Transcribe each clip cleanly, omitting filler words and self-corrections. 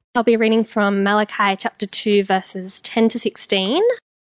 I'll be reading from Malachi chapter 2, verses 10 to 16.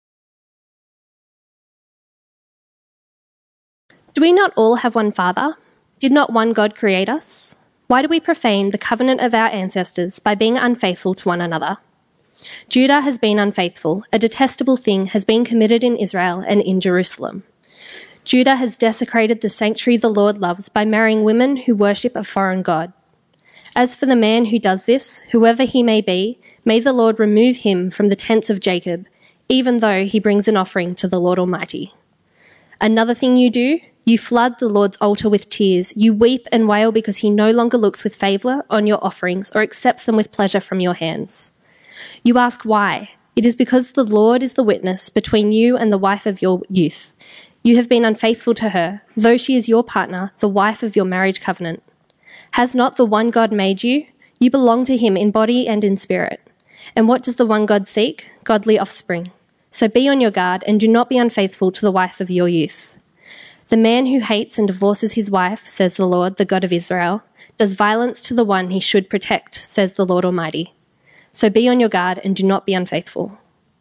Do we not all have one Father? Did not one God create us? Why do we profane the covenant of our ancestors by being unfaithful to one another? Judah has been unfaithful. A detestable thing has been committed in Israel and in Jerusalem. Judah has desecrated the sanctuary the Lord loves by marrying women who worship a foreign god. As for the man who does this, whoever he may be, may the Lord remove him from the tents of Jacob, even though he brings an offering to the Lord Almighty. Another thing you do, you flood the Lord's altar with tears. You weep and wail because he no longer looks with favour on your offerings or accepts them with pleasure from your hands. You ask why. It is because the Lord is the witness between you and the wife of your youth. You have been unfaithful to her, though she is your partner, the wife of your marriage covenant. Has not the one God made you? You belong to him in body and in spirit. And what does the one God seek? Godly offspring. So be on your guard and do not be unfaithful to the wife of your youth. The man who hates and divorces his wife, says the Lord, the God of Israel, does violence to the one he should protect, says the Lord Almighty. So be on your guard and do not be unfaithful.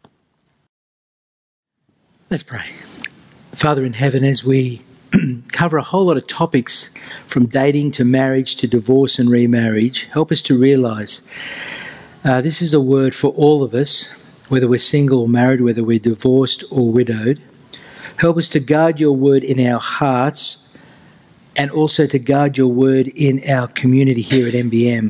Let's pray. Father in heaven, as we cover a whole lot of topics from dating to marriage to divorce and remarriage, help us to realise this is a word for all of us, whether we're single or married, whether we're divorced or widowed. Help us to guard your word in our hearts and also to guard your word in our community here at MBM.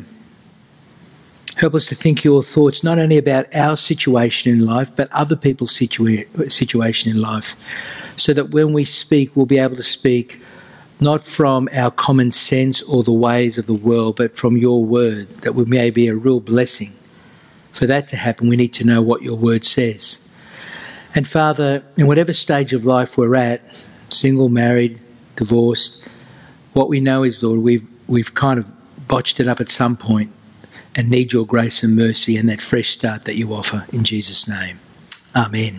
Help us to think your thoughts not only about our situation in life, but other people's situation in life, so that when we speak, we'll be able to speak not from our common sense or the ways of the world, but from your word, that we may be a real blessing. For that to happen, we need to know what your word says. And Father, in whatever stage of life we're at, single, married, divorced, what we know is, Lord, we've kind of botched it up at some point and need your grace and mercy and that fresh start that you offer in Jesus' name. Amen.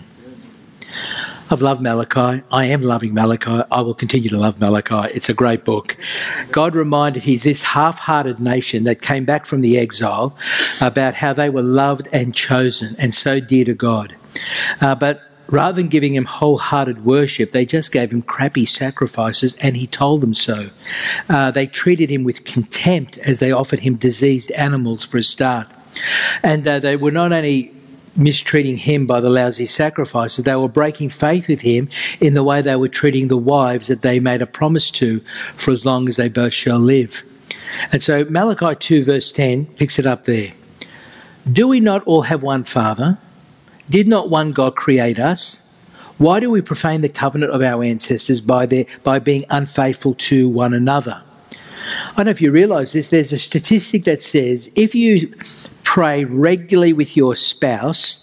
I've loved Malachi. I am loving Malachi. I will continue to love Malachi. It's a great book. God reminded he's this half-hearted nation that came back from the exile about how they were loved and chosen and so dear to God. But rather than giving him wholehearted worship, they just gave him crappy sacrifices, and he told them so. They treated him with contempt as they offered him diseased animals for a start. And they were not only mistreating him by the lousy sacrifices, they were breaking faith with him in the way they were treating the wives that they made a promise to for as long as they both shall live. And so Malachi 2 verse 10 picks it up there. Do we not all have one Father? Did not one God create us? Why do we profane the covenant of our ancestors by being unfaithful to one another? I don't know if you realise this, there's a statistic that says if you pray regularly with your spouse,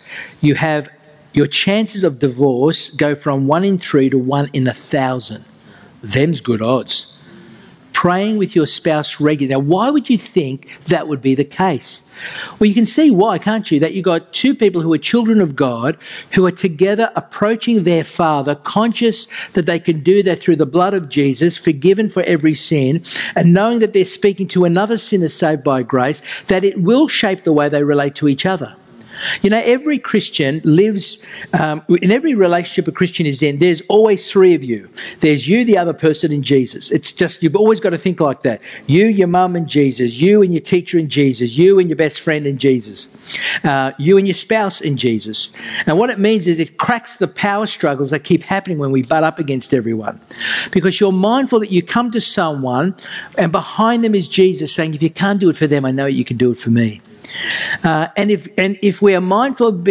your chances of divorce go from 1 in 3 to 1 in 1,000. Them's good odds. Praying with your spouse regularly. Now, why would you think that would be the case? Well, you can see why, can't you? That you've got two people who are children of God, who are together approaching their Father, conscious that they can do that through the blood of Jesus, forgiven for every sin, and knowing that they're speaking to another sinner saved by grace, that it will shape the way they relate to each other. You know, every Christian lives, in every relationship a Christian is in, there's always 3 of you. There's you, the other person, and Jesus. It's just, you've always got to think like that. You, your mum, and Jesus. You and your teacher and Jesus. You and your best friend and Jesus. You and your spouse and Jesus. And what it means is it cracks the power struggles that keep happening when we butt up against everyone. Because you're mindful that you come to someone and behind them is Jesus saying, if you can't do it for them, I know you can do it for me. And if we are mindful of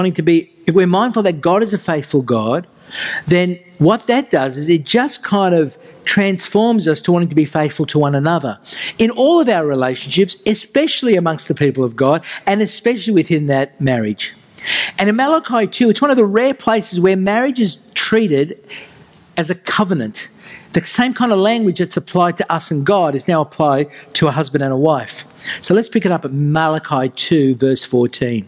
if we're mindful that God is a faithful God, then what that does is it just kind of transforms us to wanting to be faithful to one another in all of our relationships, especially amongst the people of God and especially within that marriage. And in Malachi 2, it's one of the rare places where marriage is treated as a covenant. The same kind of language that's applied to us and God is now applied to a husband and a wife. So let's pick it up at Malachi 2, verse 14.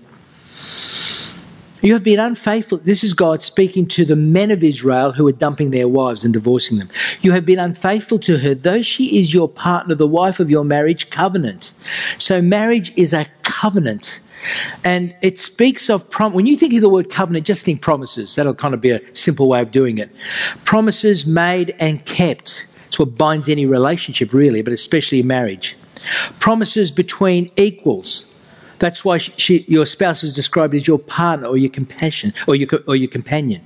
You have been unfaithful. This is God speaking to the men of Israel who are dumping their wives and divorcing them. You have been unfaithful to her, though she is your partner, the wife of your marriage covenant. So marriage is a covenant. And it speaks of, when you think of the word covenant, just think promises. That'll kind of be a simple way of doing it. Promises made and kept. It's what binds any relationship, really, but especially marriage. Promises between equals. That's why your spouse is described as your partner or your companion, or your companion.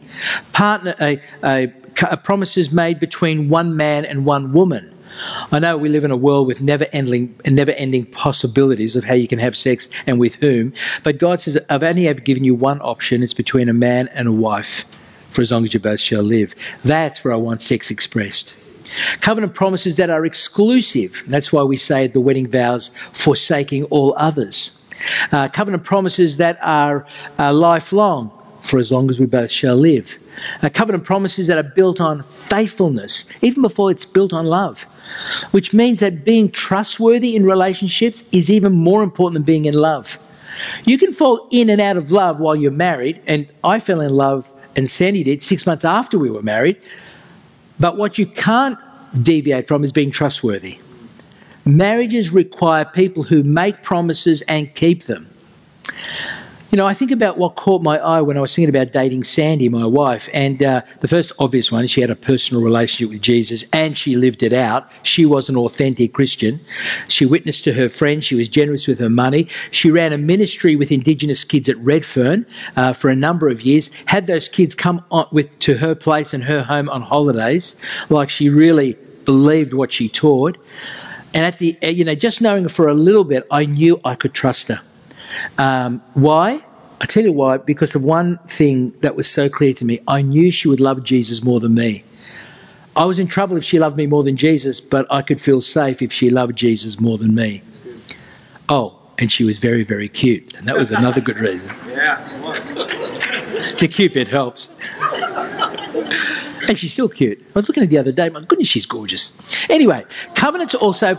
Promises made between one man and one woman. I know we live in a world with never-ending possibilities of how you can have sex and with whom, but God says, I've only ever given you one option. It's between a man and a wife, for as long as you both shall live. That's where I want sex expressed. Covenant promises that are exclusive. That's why we say at the wedding vows, forsaking all others. Covenant promises that are lifelong, for as long as we both shall live. Covenant promises that are built on faithfulness, even before it's built on love, which means that being trustworthy in relationships is even more important than being in love. You can fall in and out of love while you're married, and I fell in love, and Sandy did, 6 months after we were married, but what you can't deviate from is being trustworthy. Marriages require people who make promises and keep them. You know, I think about what caught my eye when I was thinking about dating Sandy, my wife, and the first obvious one, she had a personal relationship with Jesus and she lived it out. She was an authentic Christian. She witnessed to her friends. She was generous with her money. She ran a ministry with Indigenous kids at Redfern for a number of years, had those kids come to her place and her home on holidays, like she really believed what she taught. And just knowing her for a little bit, I knew I could trust her. Why? I tell you why, because of one thing that was so clear to me. I knew she would love Jesus more than me. I was in trouble if she loved me more than Jesus, but I could feel safe if she loved Jesus more than me. Oh, and she was very, very cute, and that was another good reason. Yeah. The cute bit helps. And she's still cute. I was looking at her the other day. My goodness, she's gorgeous. Anyway, covenants also...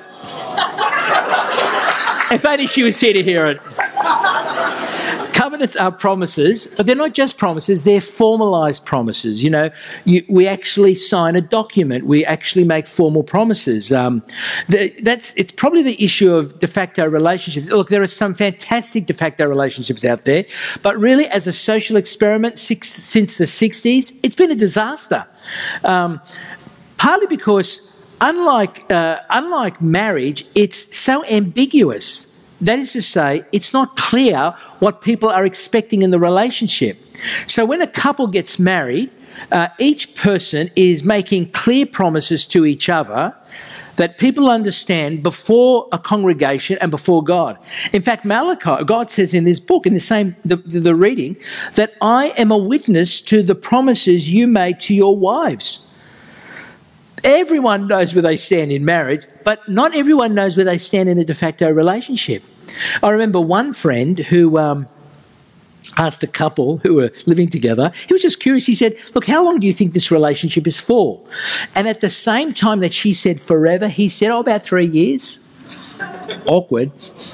If only she was here to hear it. Covenants are promises, but they're not just promises, they're formalised promises. You know, we actually sign a document. We actually make formal promises. It's probably the issue of de facto relationships. Look, there are some fantastic de facto relationships out there, but really as a social experiment since the 60s, it's been a disaster. Partly because unlike marriage, it's so ambiguous. That is to say, it's not clear what people are expecting in the relationship. So when a couple gets married, each person is making clear promises to each other that people understand before a congregation and before God. In fact, Malachi, God says in this book, in the reading, that I am a witness to the promises you made to your wives. Everyone knows where they stand in marriage, but not everyone knows where they stand in a de facto relationship. I remember one friend who asked a couple who were living together, he was just curious, he said, look, how long do you think this relationship is for? And at the same time that she said forever, he said, about 3 years. Awkward.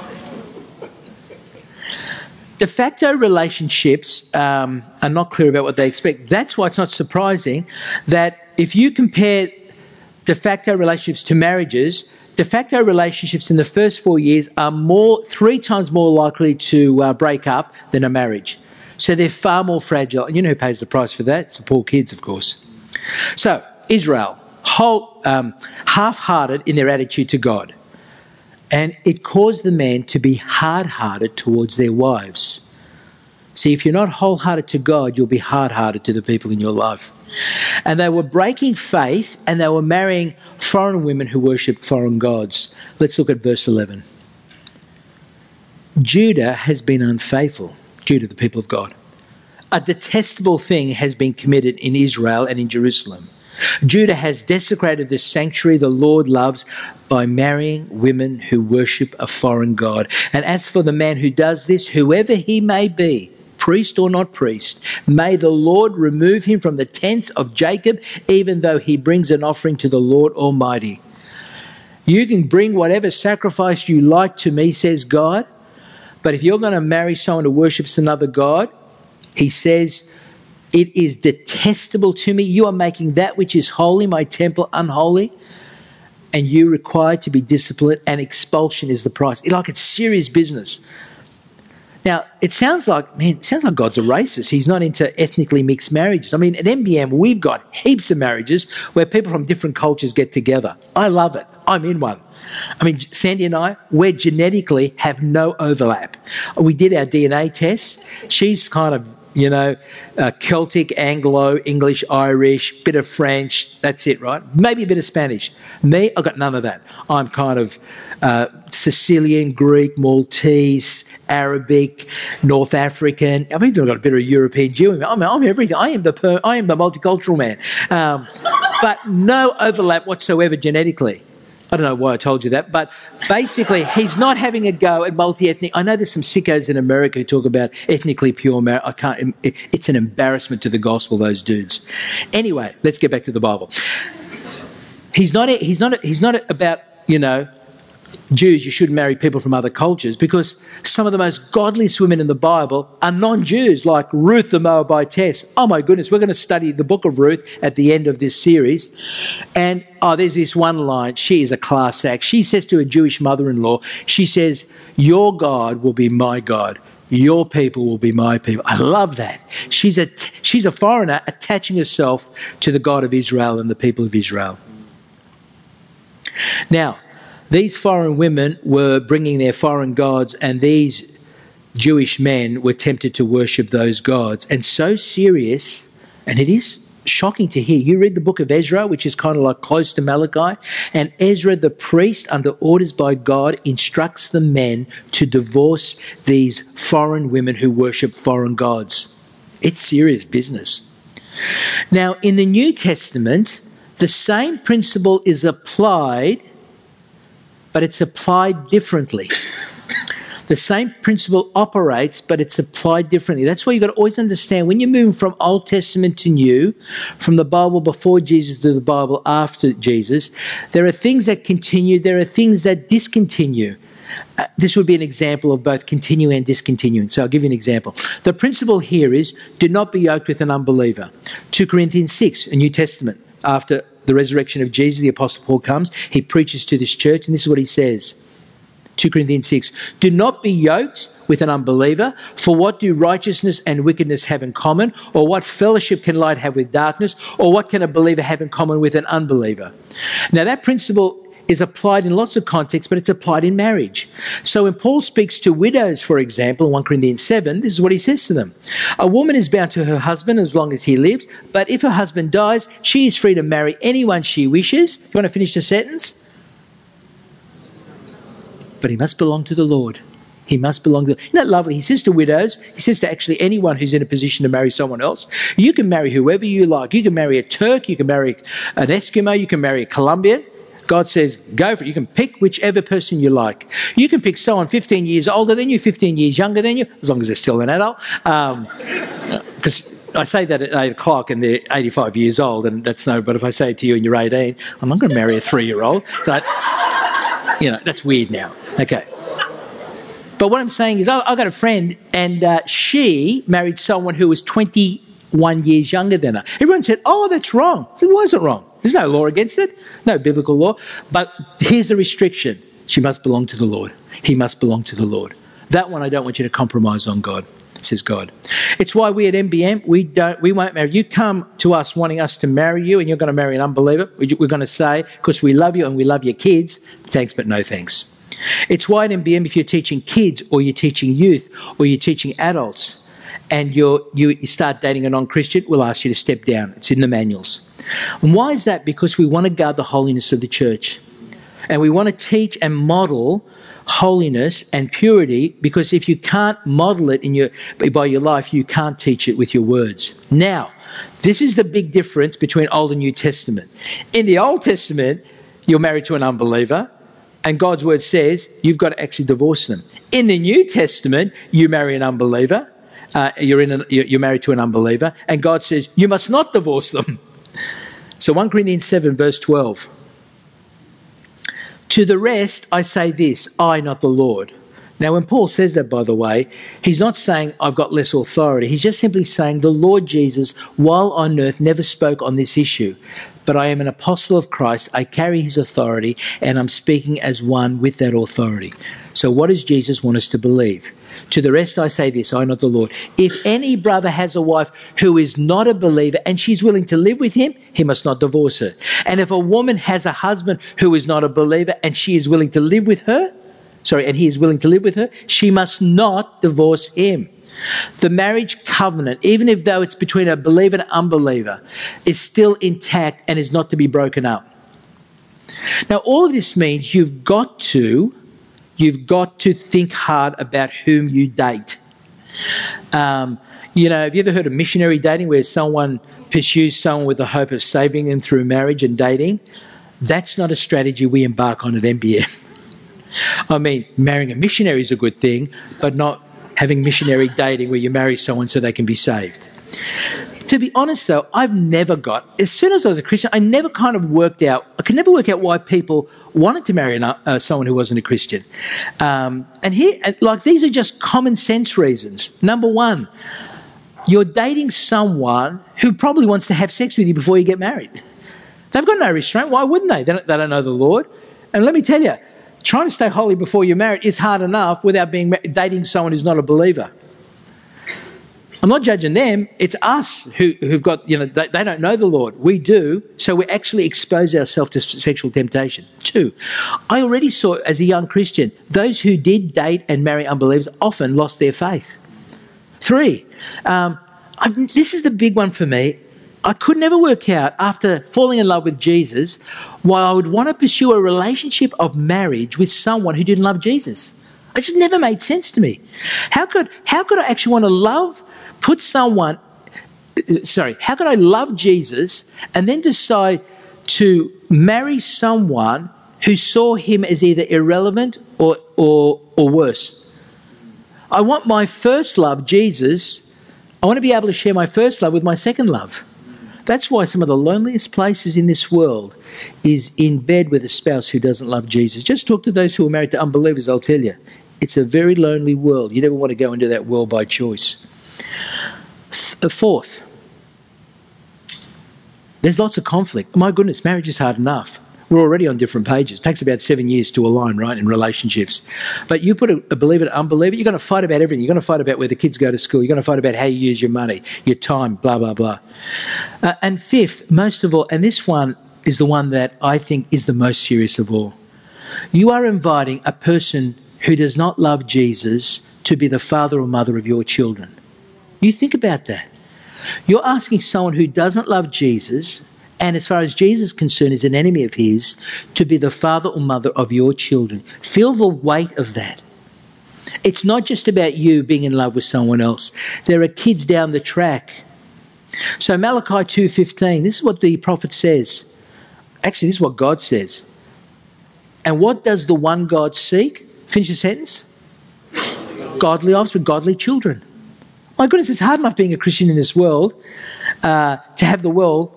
De facto relationships are not clear about what they expect. That's why it's not surprising that if you compare de facto relationships to marriages, de facto relationships in the first 4 years are 3 times more likely to break up than a marriage. So they're far more fragile. And you know who pays the price for that? It's the poor kids, of course. So Israel, half-hearted in their attitude to God. And it caused the men to be hard-hearted towards their wives. See, if you're not wholehearted to God, you'll be hard-hearted to the people in your life. And they were breaking faith and they were marrying foreign women who worshipped foreign gods. Let's look at verse 11. Judah has been unfaithful, Judah, the people of God. A detestable thing has been committed in Israel and in Jerusalem. Judah has desecrated the sanctuary the Lord loves by marrying women who worship a foreign god. And as for the man who does this, whoever he may be, priest or not priest, may the Lord remove him from the tents of Jacob, even though he brings an offering to the Lord Almighty. You can bring whatever sacrifice you like to me, says God, but if you're going to marry someone who worships another god, he says, It is detestable to me. You are making that which is holy, my temple, unholy. And you require to be disciplined, and expulsion is the price. It's serious business. Now, it sounds like God's a racist. He's not into ethnically mixed marriages. I mean, at MBM, we've got heaps of marriages where people from different cultures get together. I love it. I'm in one. I mean, Sandy and I, we genetically have no overlap. We did our DNA tests. She's kind of, Celtic, Anglo, English, Irish, bit of French. That's it, right? Maybe a bit of Spanish. Me, I've got none of that. I'm kind of Sicilian, Greek, Maltese, Arabic, North African. I've even got a bit of European Jew. I'm everything. I am the multicultural man. But no overlap whatsoever genetically. I don't know why I told you that, but basically he's not having a go at multi-ethnic. I know there's some sickos in America who talk about ethnically pure marriage. It's an embarrassment to the gospel, those dudes. Anyway, let's get back to the Bible. He's not about, Jews, you shouldn't marry people from other cultures, because some of the most godliest women in the Bible are non-Jews, like Ruth the Moabitess. Oh my goodness, we're going to study the book of Ruth at the end of this series. And, there's this one line. She is a class act. She says to her Jewish mother-in-law, she says, your God will be my God. Your people will be my people. I love that. She's a foreigner attaching herself to the God of Israel and the people of Israel. Now, these foreign women were bringing their foreign gods, and these Jewish men were tempted to worship those gods. And so serious, and it is shocking to hear. You read the book of Ezra, which is kind of like close to Malachi, and Ezra, the priest, under orders by God, instructs the men to divorce these foreign women who worship foreign gods. It's serious business. Now, in the New Testament, the same principle is applied, but it's applied differently. The same principle operates, but it's applied differently. That's why you've got to always understand, when you're moving from Old Testament to New, from the Bible before Jesus to the Bible after Jesus, there are things that continue, there are things that discontinue. This would be an example of both continuing and discontinuing. So I'll give you an example. The principle here is, do not be yoked with an unbeliever. 2 Corinthians 6, a New Testament, after the resurrection of Jesus, the Apostle Paul comes, he preaches to this church, and this is what he says. 2 Corinthians 6, do not be yoked with an unbeliever, for what do righteousness and wickedness have in common? Or what fellowship can light have with darkness? Or what can a believer have in common with an unbeliever? Now that principle is applied in lots of contexts, but it's applied in marriage. So when Paul speaks to widows, for example, in 1 Corinthians 7, this is what he says to them. A woman is bound to her husband as long as he lives, but if her husband dies, she is free to marry anyone she wishes. You want to finish the sentence? But he must belong to the Lord. He must belong to... Isn't that lovely? He says to widows, he says to actually anyone who's in a position to marry someone else, you can marry whoever you like. You can marry a Turk, you can marry an Eskimo, you can marry a Colombian. God says, go for it. You can pick whichever person you like. You can pick someone 15 years older than you, 15 years younger than you, as long as they're still an adult. Because I say that at 8 o'clock and they're 85 years old, and that's no... But if I say it to you and you're 18, I'm not going to marry a 3-year-old. So, that's weird now. Okay. But what I'm saying is, I've got a friend, and she married someone who was 21 years younger than her. Everyone said, oh, that's wrong. I said, why is it wrong? There's no law against it, no biblical law. But here's the restriction. She must belong to the Lord. He must belong to the Lord. That one I don't want you to compromise on, God, says God. It's why we at MBM, we won't marry. You come to us wanting us to marry you and you're going to marry an unbeliever, we're going to say, because we love you and we love your kids, thanks but no thanks. It's why at MBM, if you're teaching kids or you're teaching youth or you're teaching adults and you start dating a non-Christian, we'll ask you to step down. It's in the manuals. And why is that? Because we want to guard the holiness of the church. And we want to teach and model holiness and purity, because if you can't model it by your life, you can't teach it with your words. Now, this is the big difference between Old and New Testament. In the Old Testament, you're married to an unbeliever, and God's word says you've got to actually divorce them. In the New Testament, you marry an unbeliever, you're married to an unbeliever, and God says you must not divorce them. So 1 Corinthians 7 verse 12. To the rest I say this, I, not the Lord. Now, when Paul says that, by the way, he's not saying I've got less authority. He's just simply saying the Lord Jesus, while on earth, never spoke on this issue. But I am an apostle of Christ. I carry his authority, and I'm speaking as one with that authority. So what does Jesus want us to believe? To the rest I say this, I, not the Lord. If any brother has a wife who is not a believer and she's willing to live with him, he must not divorce her. And if a woman has a husband who is not a believer and she is willing to live with her, and he is willing to live with her, she must not divorce him. The marriage covenant, even if though it's between a believer and an unbeliever, is still intact and is not to be broken up. Now, all of this means you've got to think hard about whom you date. Have you ever heard of missionary dating, where someone pursues someone with the hope of saving them through marriage and dating? That's not a strategy we embark on at MBM. I mean, marrying a missionary is a good thing, but not having missionary dating where you marry someone so they can be saved. To be honest, though, as soon as I was a Christian, I could never work out why people wanted to marry someone who wasn't a Christian. These are just common sense reasons. Number one, you're dating someone who probably wants to have sex with you before you get married. They've got no restraint. Why wouldn't they? They don't know the Lord. And let me tell you, trying to stay holy before you're married is hard enough without dating someone who's not a believer. I'm not judging them. It's us who've got, they don't know the Lord. We do, so we actually expose ourselves to sexual temptation. 2, I already saw as a young Christian, those who did date and marry unbelievers often lost their faith. 3, this is the big one for me. I could never work out, after falling in love with Jesus, why I would want to pursue a relationship of marriage with someone who didn't love Jesus. It just never made sense to me. How could I actually want to how could I love Jesus and then decide to marry someone who saw him as either irrelevant or worse? I want my first love, Jesus. I want to be able to share my first love with my second love. That's why some of the loneliest places in this world is in bed with a spouse who doesn't love Jesus. Just talk to those who are married to unbelievers, I'll tell you. It's a very lonely world. You never want to go into that world by choice. 4th, there's lots of conflict. My goodness, marriage is hard enough. We're already on different pages. It takes about 7 years to align, right, in relationships. But you put a believer and unbeliever, you're going to fight about everything. You're going to fight about where the kids go to school. You're going to fight about how you use your money, your time, blah, blah, blah. And 5th, most of all, and this one is the one that I think is the most serious of all. You are inviting a person who does not love Jesus to be the father or mother of your children. You think about that. You're asking someone who doesn't love Jesus, and as far as Jesus is concerned is an enemy of his, to be the father or mother of your children. Feel the weight of that. It's not just about you being in love with someone else. There are kids down the track. So Malachi 2:15, this is what the prophet says. Actually, this is what God says. And what does the one God seek? Finish the sentence. Godly offspring, godly children. My goodness, it's hard enough being a Christian in this world to have the world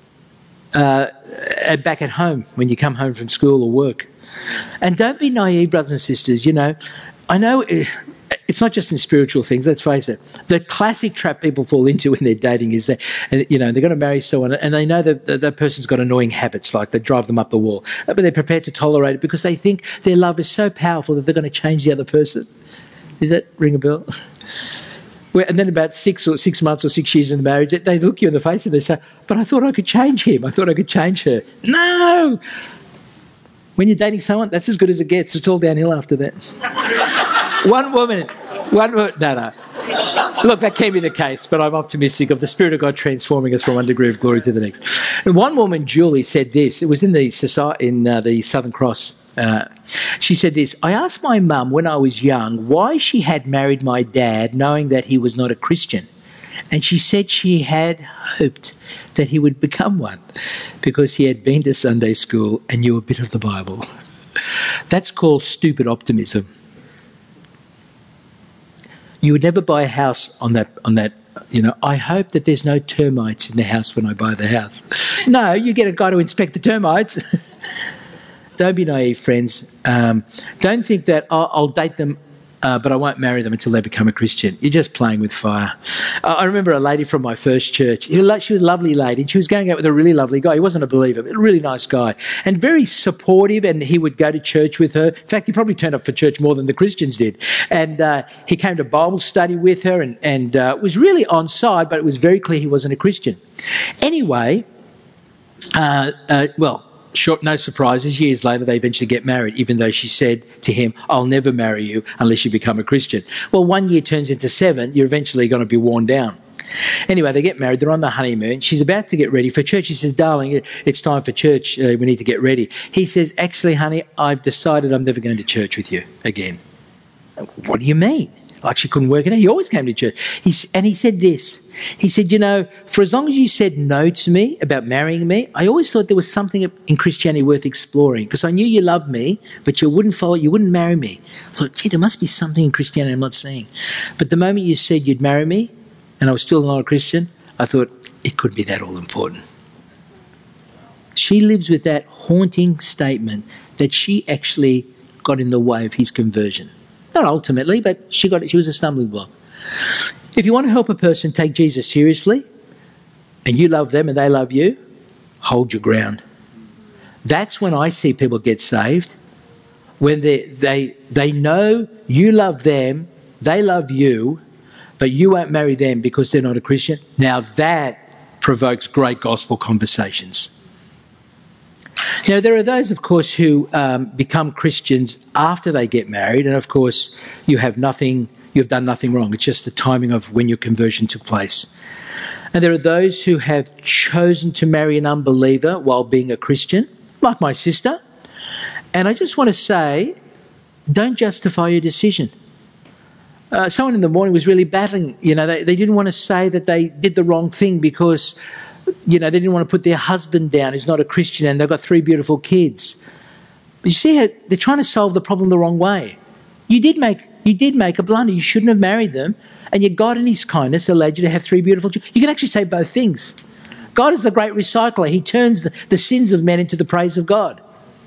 back at home when you come home from school or work. And don't be naive, brothers and sisters. I know it's not just in spiritual things, let's face it. The classic trap people fall into when they're dating is that, they're going to marry someone and they know that person's got annoying habits, like they drive them up the wall. But they're prepared to tolerate it because they think their love is so powerful that they're going to change the other person. Does that ring a bell? And then about 6 months or 6 years in the marriage, they look you in the face and they say, but I thought I could change him. I thought I could change her. No! When you're dating someone, that's as good as it gets. It's all downhill after that. One woman, no. Look, that can be the case, but I'm optimistic of the Spirit of God transforming us from one degree of glory to the next. And one woman, Julie, said this. It was in the Southern Cross. She said this, I asked my mum when I was young why she had married my dad knowing that he was not a Christian. And she said she had hoped that he would become one because he had been to Sunday school and knew a bit of the Bible. That's called stupid optimism. You would never buy a house on that. I hope that there's no termites in the house when I buy the house. No, you get a guy to inspect the termites. Don't be naive, friends. Don't think that I'll date them but I won't marry them until they become a Christian. You're just playing with fire. I remember a lady from my first church. She was a lovely lady, and she was going out with a really lovely guy. He wasn't a believer, but a really nice guy, and very supportive, and he would go to church with her. In fact, he probably turned up for church more than the Christians did. And he came to Bible study with her and was really on side, but it was very clear he wasn't a Christian. Anyway, no surprises, years later they eventually get married, even though she said to him, I'll never marry you unless you become a Christian. Well, 1 year turns into 7, you're eventually going to be worn down. Anyway, they get married, they're on the honeymoon, she's about to get ready for church. She says, darling, it's time for church, we need to get ready. He says, actually, honey, I've decided I'm never going to church with you again. What do you mean? Like she couldn't work it out. He always came to church. He said this. He said, for as long as you said no to me about marrying me, I always thought there was something in Christianity worth exploring because I knew you loved me, but you wouldn't marry me. I thought, gee, there must be something in Christianity I'm not seeing. But the moment you said you'd marry me and I was still not a Christian, I thought it couldn't be that all important. She lives with that haunting statement that she actually got in the way of his conversion. Not ultimately, but she was a stumbling block. If you want to help a person take Jesus seriously, and you love them and they love you, hold your ground. That's when I see people get saved, when they know you love them, they love you, but you won't marry them because they're not a Christian. Now that provokes great gospel conversations. Now, there are those, of course, who become Christians after they get married, and of course, you've done nothing wrong. It's just the timing of when your conversion took place. And there are those who have chosen to marry an unbeliever while being a Christian, like my sister. And I just want to say, don't justify your decision. Someone in the morning was really battling. They didn't want to say that they did the wrong thing because they didn't want to put their husband down who's not a Christian and they've got 3 beautiful kids. But you see how they're trying to solve the problem the wrong way. You did make a blunder. You shouldn't have married them, and yet God in his kindness allowed you to have 3 beautiful children. You can actually say both things. God is the great recycler. He turns the sins of men into the praise of God.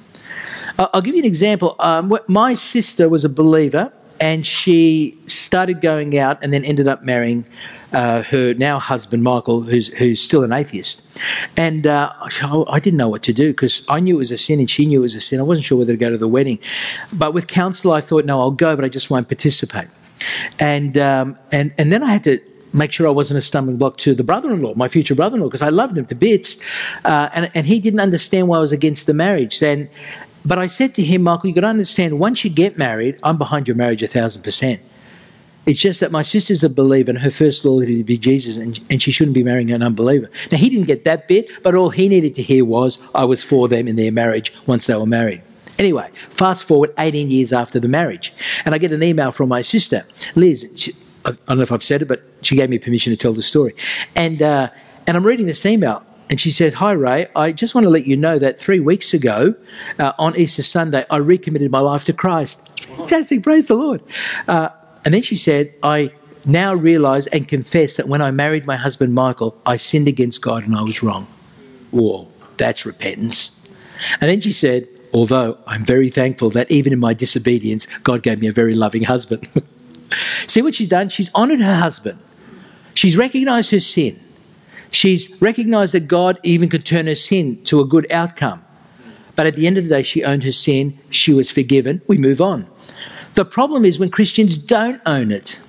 I'll give you an example. My sister was a believer, and she started going out and then ended up marrying her now husband, Michael, who's still an atheist. And I didn't know what to do because I knew it was a sin and she knew it was a sin. I wasn't sure whether to go to the wedding. But with counsel, I thought, no, I'll go, but I just won't participate. And then I had to make sure I wasn't a stumbling block to the brother-in-law, my future brother-in-law, because I loved him to bits. And he didn't understand why I was against the marriage. But I said to him, Michael, you've got to understand, once you get married, I'm behind your marriage 1,000%. It's just that my sister's a believer and her first loyalty to be Jesus, and she shouldn't be marrying an unbeliever. Now, he didn't get that bit, but all he needed to hear was I was for them in their marriage once they were married. Anyway, fast forward 18 years after the marriage, and I get an email from my sister, Liz. I don't know if I've said it, but she gave me permission to tell the story. And I'm reading this email. And she said, hi, Ray, I just want to let you know that 3 weeks ago, on Easter Sunday, I recommitted my life to Christ. Fantastic, praise the Lord. And then she said, I now realise and confess that when I married my husband, Michael, I sinned against God and I was wrong. Whoa, that's repentance. And then she said, although I'm very thankful that even in my disobedience, God gave me a very loving husband. See what she's done? She's honoured her husband. She's recognised her sin. She's recognised that God even could turn her sin to a good outcome. But at the end of the day, she owned her sin. She was forgiven. We move on. The problem is when Christians don't own it.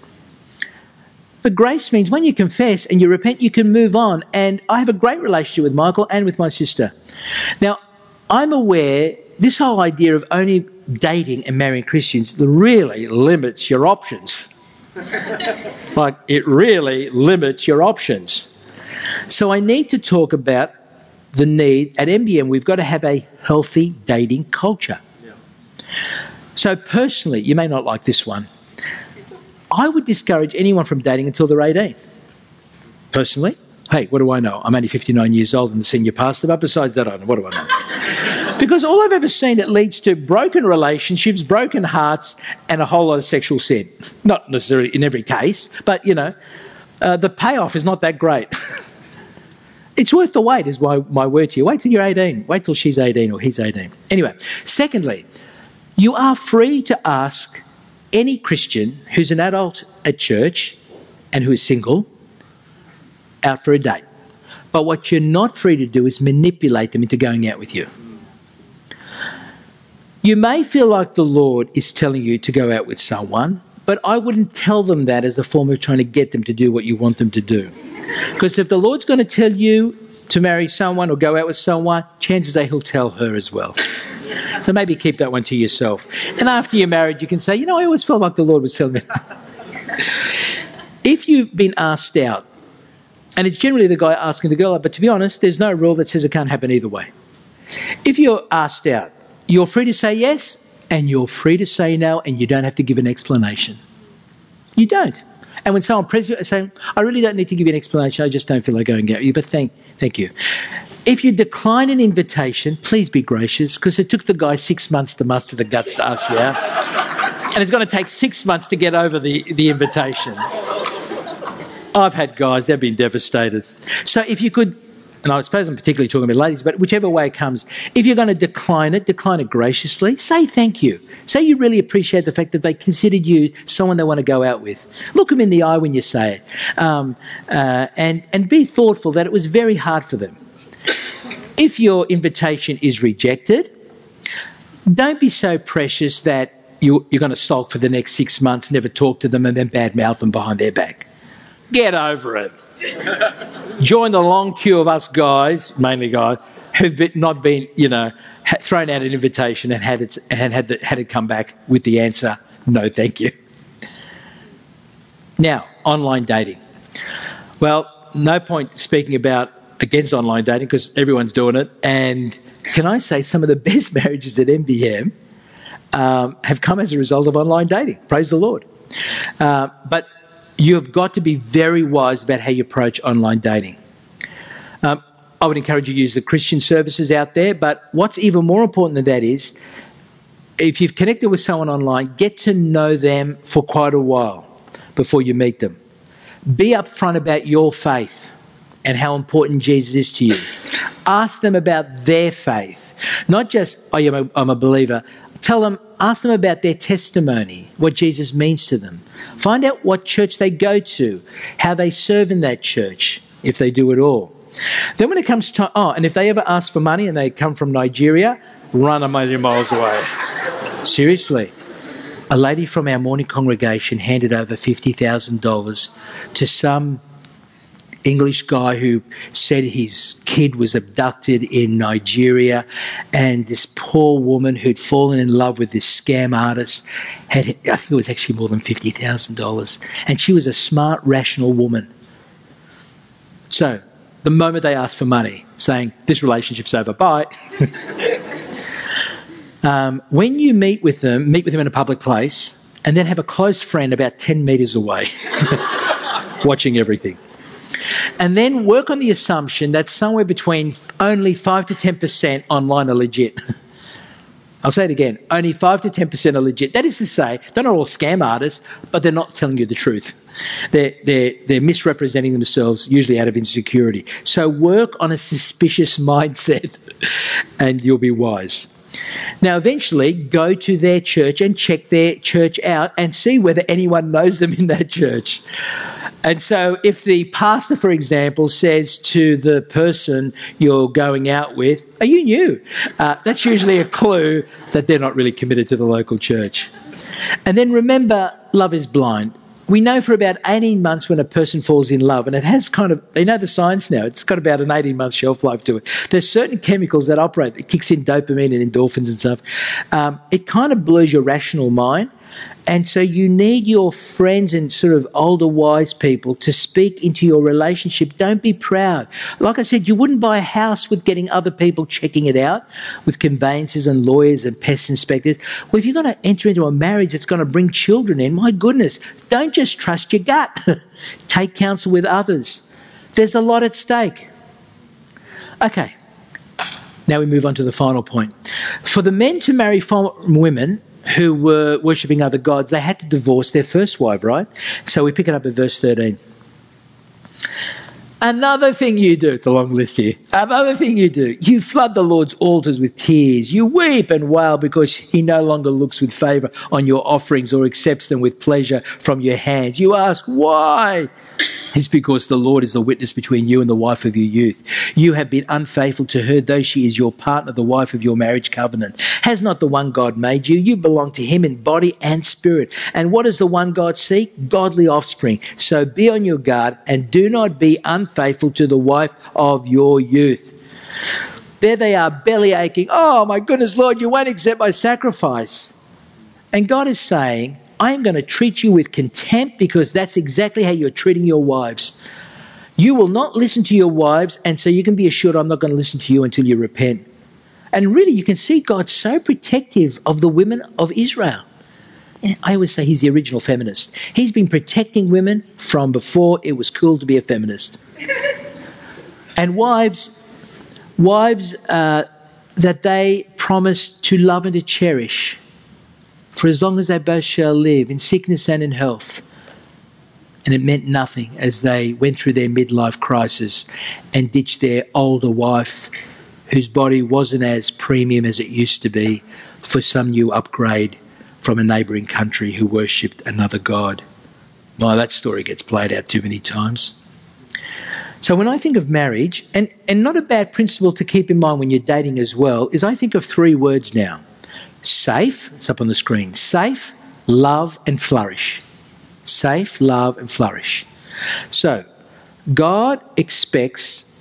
But grace means when you confess and you repent, you can move on. And I have a great relationship with Michael and with my sister. Now, I'm aware this whole idea of only dating and marrying Christians really limits your options. Like, it really limits your options. So I need to talk about the need. At MBM, we've got to have a healthy dating culture. Yeah. So personally, you may not like this one. I would discourage anyone from dating until they're 18. Personally, hey, what do I know? I'm only 59 years old and the senior pastor, but besides that, I don't know. What do I know? Because all I've ever seen, it leads to broken relationships, broken hearts, and a whole lot of sexual sin. Not necessarily in every case, but, the payoff is not that great. It's worth the wait, is my word to you. Wait till you're 18. Wait till she's 18 or he's 18. Anyway, secondly, you are free to ask any Christian who's an adult at church and who is single out for a date. But what you're not free to do is manipulate them into going out with you. You may feel like the Lord is telling you to go out with someone, but I wouldn't tell them that as a form of trying to get them to do what you want them to do. Because if the Lord's going to tell you to marry someone or go out with someone, chances are he'll tell her as well. So maybe keep that one to yourself. And after you're married, you can say, I always felt like the Lord was telling me. If you've been asked out, and it's generally the guy asking the girl out, but to be honest, there's no rule that says it can't happen either way. If you're asked out, you're free to say yes, and you're free to say no, and you don't have to give an explanation. You don't. And when someone presses you, saying, I really don't need to give you an explanation, I just don't feel like going out with you, but thank you. If you decline an invitation, please be gracious, because it took the guy 6 months to muster the guts to ask you out. And it's going to take 6 months to get over the invitation. I've had guys, they've been devastated. So if you could, and I suppose I'm particularly talking about ladies, but whichever way it comes, if you're going to decline it graciously. Say thank you. Say you really appreciate the fact that they considered you someone they want to go out with. Look them in the eye when you say it. And be thoughtful that it was very hard for them. If your invitation is rejected, don't be so precious that you're going to sulk for the next 6 months, never talk to them and then badmouth them behind their back. Get over it. Join the long queue of us guys, mainly guys, who've not been, thrown out an invitation and had it come back with the answer, no thank you. Now, online dating. Well, no point speaking against online dating because everyone's doing it. And can I say some of the best marriages at MBM have come as a result of online dating. Praise the Lord. But you've got to be very wise about how you approach online dating. I would encourage you to use the Christian services out there, but what's even more important than that is, if you've connected with someone online, get to know them for quite a while before you meet them. Be upfront about your faith and how important Jesus is to you. Ask them about their faith, not just, I'm a believer. Ask them about their testimony, what Jesus means to them. Find out what church they go to, how they serve in that church, if they do at all. Then when it comes to, and if they ever ask for money and they come from Nigeria, run a million miles away. Seriously. A lady from our morning congregation handed over $50,000 to some English guy who said his kid was abducted in Nigeria, and this poor woman who'd fallen in love with this scam artist I think it was actually more than $50,000, and she was a smart, rational woman. So the moment they asked for money, saying, this relationship's over, bye. When you meet with them in a public place, and then have a close friend about 10 metres away, watching everything. And then work on the assumption that somewhere between only 5 to 10% online are legit. I'll say it again, only 5 to 10% are legit. That is to say, they're not all scam artists, but they're not telling you the truth. They're misrepresenting themselves, usually out of insecurity. So work on a suspicious mindset and you'll be wise. Now, eventually, go to their church and check their church out and see whether anyone knows them in that church. And so if the pastor, for example, says to the person you're going out with, are you new? That's usually a clue that they're not really committed to the local church. And then remember, love is blind. We know for about 18 months when a person falls in love, and it has they know the science now, it's got about an 18-month shelf life to it. There's certain chemicals that operate, it kicks in dopamine and endorphins and stuff. It kind of blows your rational mind. And so you need your friends and sort of older, wise people to speak into your relationship. Don't be proud. Like I said, you wouldn't buy a house with getting other people checking it out, with conveyancers and lawyers and pest inspectors. Well, if you're going to enter into a marriage that's going to bring children in, my goodness, don't just trust your gut. Take counsel with others. There's a lot at stake. Okay, now we move on to the final point. For the men to marry foreign women who were worshipping other gods, they had to divorce their first wife, right? So we pick it up at verse 13. Another thing you do, it's a long list here. Another thing you do, you flood the Lord's altars with tears. You weep and wail because he no longer looks with favour on your offerings or accepts them with pleasure from your hands. You ask, why? It's because the Lord is the witness between you and the wife of your youth. You have been unfaithful to her, though she is your partner, the wife of your marriage covenant. Has not the one God made you? You belong to him in body and spirit. And what does the one God seek? Godly offspring. So be on your guard and do not be unfaithful to the wife of your youth. There they are, belly aching. Oh my goodness, Lord, you won't accept my sacrifice. And God is saying, I am going to treat you with contempt because that's exactly how you're treating your wives. You will not listen to your wives, and so you can be assured I'm not going to listen to you until you repent. And really, you can see God's so protective of the women of Israel. I always say he's the original feminist. He's been protecting women from before it was cool to be a feminist. And wives that they promised to love and to cherish for as long as they both shall live, in sickness and in health. And it meant nothing as they went through their midlife crisis and ditched their older wife, whose body wasn't as premium as it used to be, for some new upgrade from a neighbouring country who worshipped another god. Well, that story gets played out too many times. So when I think of marriage, and not a bad principle to keep in mind when you're dating as well, is I think of three words now. Safe, it's up on the screen. Safe, love and flourish. Safe, love and flourish. So, God expects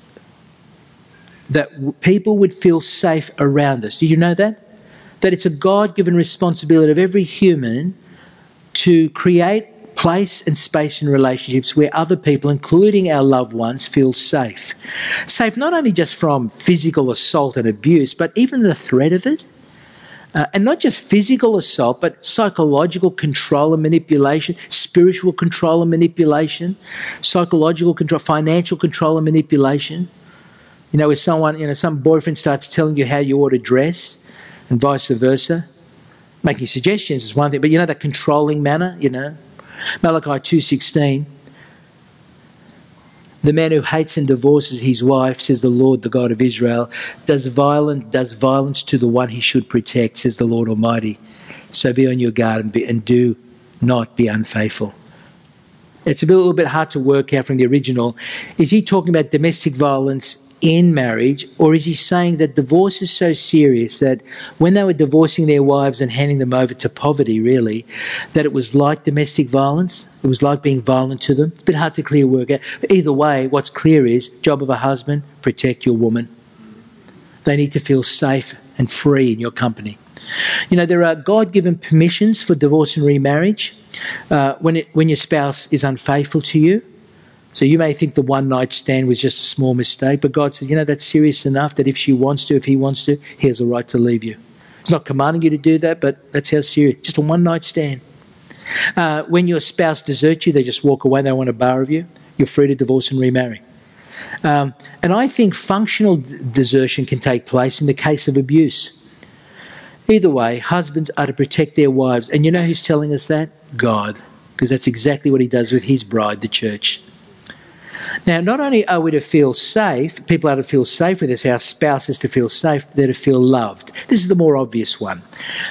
that people would feel safe around us. Did you know that? That it's a God-given responsibility of every human to create place and space in relationships where other people, including our loved ones, feel safe. Safe not only just from physical assault and abuse, but even the threat of it. And not just physical assault, but psychological control and manipulation, spiritual control and manipulation, psychological control, financial control and manipulation. You know, if someone, some boyfriend starts telling you how you ought to dress and vice versa, making suggestions is one thing, but that controlling manner, Malachi 2:16, the man who hates and divorces his wife, says the Lord, the God of Israel, does violence to the one he should protect, says the Lord Almighty. So be on your guard and do not be unfaithful. It's a little bit hard to work out from the original. Is he talking about domestic violence in marriage, or is he saying that divorce is so serious that when they were divorcing their wives and handing them over to poverty, really, that it was like domestic violence? It was like being violent to them? It's a bit hard to clear work out. But either way, what's clear is, job of a husband, protect your woman. They need to feel safe and free in your company. There are God-given permissions for divorce and remarriage when your spouse is unfaithful to you. So you may think the one-night stand was just a small mistake, but God says, that's serious enough that if she wants to, if he wants to, he has a right to leave you. He's not commanding you to do that, but that's how serious. Just a one-night stand. When your spouse deserts you, they just walk away, they don't want a bar of you, you're free to divorce and remarry. And I think functional desertion can take place in the case of abuse. Either way, husbands are to protect their wives. And you know who's telling us that? God. Because that's exactly what he does with his bride, the church. Now, not only are we to feel safe, people are to feel safe with us, our spouse is to feel safe, they're to feel loved. This is the more obvious one.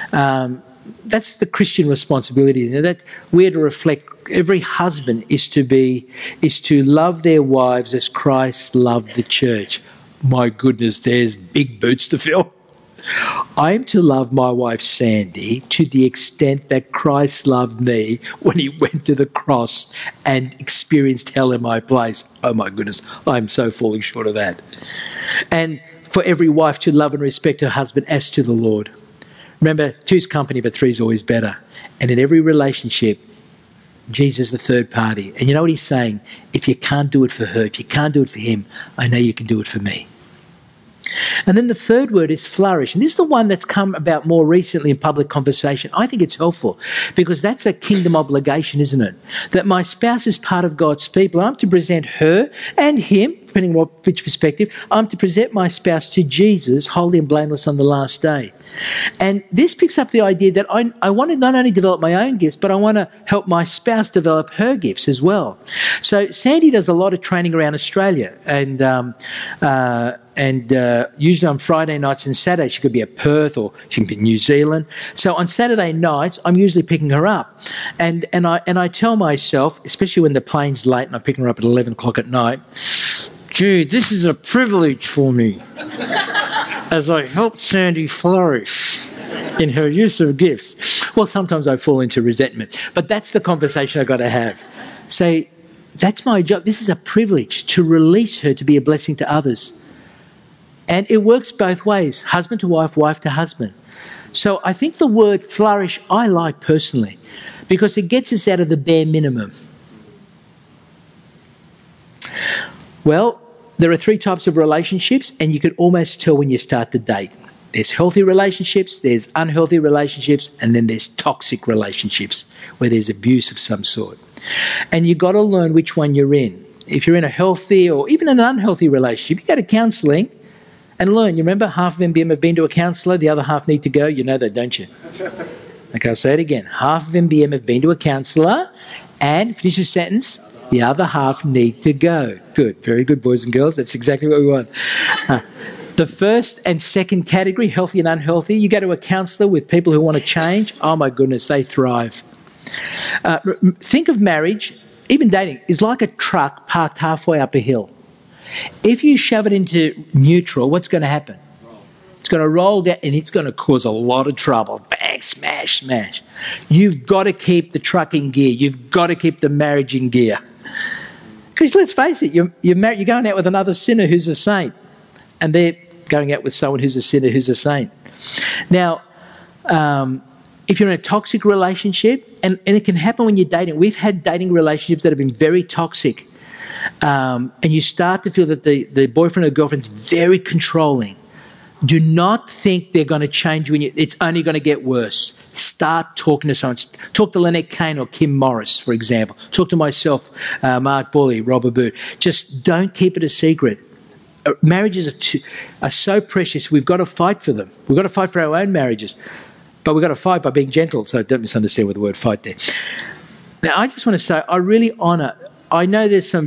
That's the Christian responsibility. That we're to reflect, every husband is to love their wives as Christ loved the church. My goodness, there's big boots to fill. I am to love my wife Sandy to the extent that Christ loved me when he went to the cross and experienced hell in my place. Oh my goodness, I'm so falling short of that. And for every wife to love and respect her husband as to the Lord. Remember, two's company, but three's always better. And in every relationship, Jesus is the third party. And you know what he's saying? If you can't do it for her, if you can't do it for him, I know you can do it for me. And then the third word is flourish. And this is the one that's come about more recently in public conversation. I think it's helpful because that's a kingdom obligation, isn't it? That my spouse is part of God's people. I'm to present her and him depending on which perspective, I'm to present my spouse to Jesus, holy and blameless on the last day. And this picks up the idea that I want to not only develop my own gifts, but I want to help my spouse develop her gifts as well. So Sandy does a lot of training around Australia, and usually on Friday nights and Saturdays. She could be at Perth or she can be in New Zealand. So on Saturday nights, I'm usually picking her up. And I tell myself, especially when the plane's late and I'm picking her up at 11 o'clock at night, gee, this is a privilege for me as I help Sandy flourish in her use of gifts. Well, sometimes I fall into resentment, but that's the conversation I've got to have. Say, that's my job. This is a privilege to release her to be a blessing to others. And it works both ways, husband to wife, wife to husband. So I think the word flourish I like personally because it gets us out of the bare minimum. Well, there are 3 types of relationships, and you can almost tell when you start to date. There's healthy relationships, there's unhealthy relationships, and then there's toxic relationships where there's abuse of some sort. And you've got to learn which one you're in. If you're in a healthy or even an unhealthy relationship, you go to counselling and learn. You remember, half of MBM have been to a counsellor, the other half need to go. You know that, don't you? Okay, I'll say it again. Half of MBM have been to a counsellor, and, finish the sentence, the other half need to go. Good, very good, boys and girls. That's exactly what we want. The first and second category, healthy and unhealthy, you go to a counsellor with people who want to change. Oh my goodness, they thrive. Think of marriage, even dating, is like a truck parked halfway up a hill. If you shove it into neutral, what's going to happen? It's going to roll down and it's going to cause a lot of trouble. Bang, smash, smash. You've got to keep the truck in gear. You've got to keep the marriage in gear. Because let's face it, you're going out with another sinner who's a saint, and they're going out with someone who's a sinner who's a saint. Now, if you're in a toxic relationship, and it can happen when you're dating. We've had dating relationships that have been very toxic. And you start to feel that the boyfriend or girlfriend's very controlling. Do not think they're going to change when it's only going to get worse. Start talking to someone. Talk to Lynette Kane or Kim Morris, for example. Talk to myself, Mark Bully, Robert Boot. Just don't keep it a secret. Marriages are so precious. We've got to fight for them. We've got to fight for our own marriages. But we've got to fight by being gentle. So don't misunderstand with the word fight there. Now, I just want to say I really honour. I know there is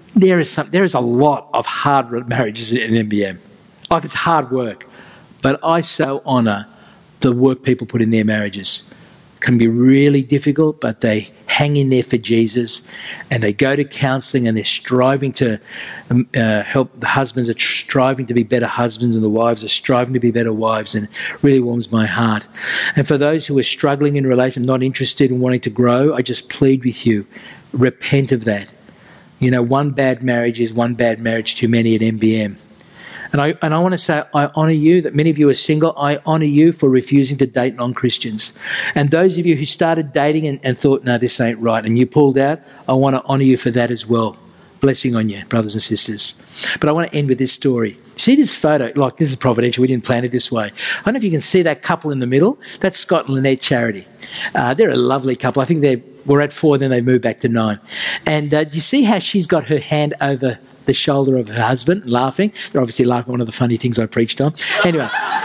a lot of hard marriages in MBM. Like, it's hard work. But I so honour the work people put in their marriages. It can be really difficult, but they hang in there for Jesus, and they go to counselling, and they're striving to help. The husbands are striving to be better husbands, and the wives are striving to be better wives, and it really warms my heart. And for those who are struggling in relation, not interested in wanting to grow, I just plead with you, repent of that. You know, one bad marriage is one bad marriage too many at MBM. And I want to say I honour you, that many of you are single. I honour you for refusing to date non-Christians. And those of you who started dating and thought, no, this ain't right, and you pulled out, I want to honour you for that as well. Blessing on you, brothers and sisters. But I want to end with this story. See this photo? Like, this is providential. We didn't plan it this way. I don't know if you can see that couple in the middle. That's Scott and Lynette Charity. They're a lovely couple. I think they were at 4, then they moved back to 9. And do you see how she's got her hand over the shoulder of her husband, laughing? They're obviously laughing at one of the funny things I preached on. Anyway,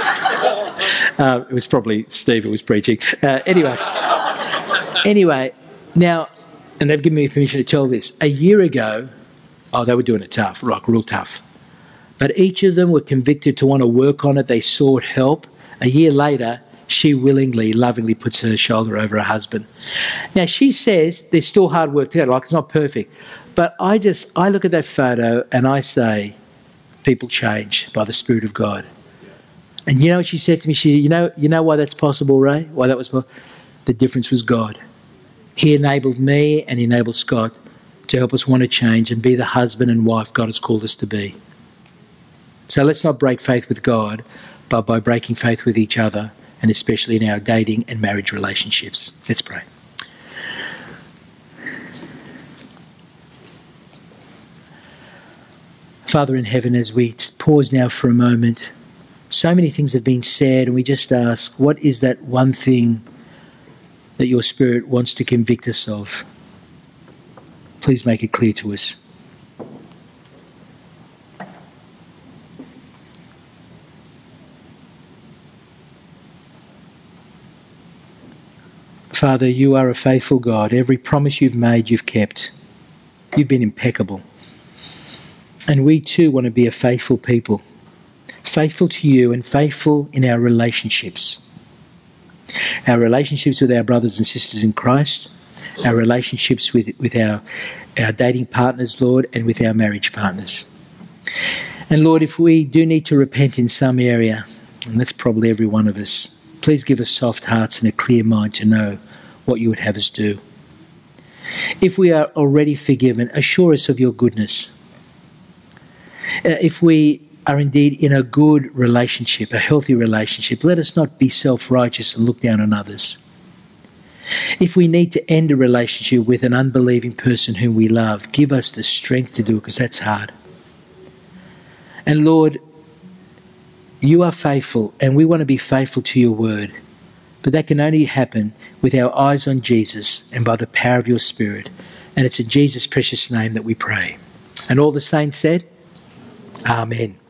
it was probably Steve who was preaching. Anyway, now, and they've given me permission to tell this. A year ago, they were doing it tough, like real tough. But each of them were convicted to want to work on it. They sought help. A year later, she willingly, lovingly puts her shoulder over her husband. Now, she says there's still hard work to do, like it's not perfect. But I look at that photo and I say, people change by the Spirit of God. And you know what she said to me? You know why that's possible, Ray? Why that was possible? The difference was God. He enabled me and he enabled Scott to help us want to change and be the husband and wife God has called us to be. So let's not break faith with God, but by breaking faith with each other, and especially in our dating and marriage relationships. Let's pray. Father in heaven, as we pause now for a moment, so many things have been said, and we just ask, what is that one thing that your Spirit wants to convict us of? Please make it clear to us. Father, you are a faithful God. Every promise you've made, you've kept. You've been impeccable. And we too want to be a faithful people, faithful to you and faithful in our relationships. Our relationships with our brothers and sisters in Christ, our relationships with our dating partners, Lord, and with our marriage partners. And Lord, if we do need to repent in some area, and that's probably every one of us, please give us soft hearts and a clear mind to know what you would have us do. If we are already forgiven, assure us of your goodness. If we are indeed in a good relationship, a healthy relationship, let us not be self-righteous and look down on others. If we need to end a relationship with an unbelieving person whom we love, give us the strength to do it, because that's hard. And Lord, you are faithful, and we want to be faithful to your word. But that can only happen with our eyes on Jesus and by the power of your Spirit. And it's in Jesus' precious name that we pray. And all the saints said, Amen.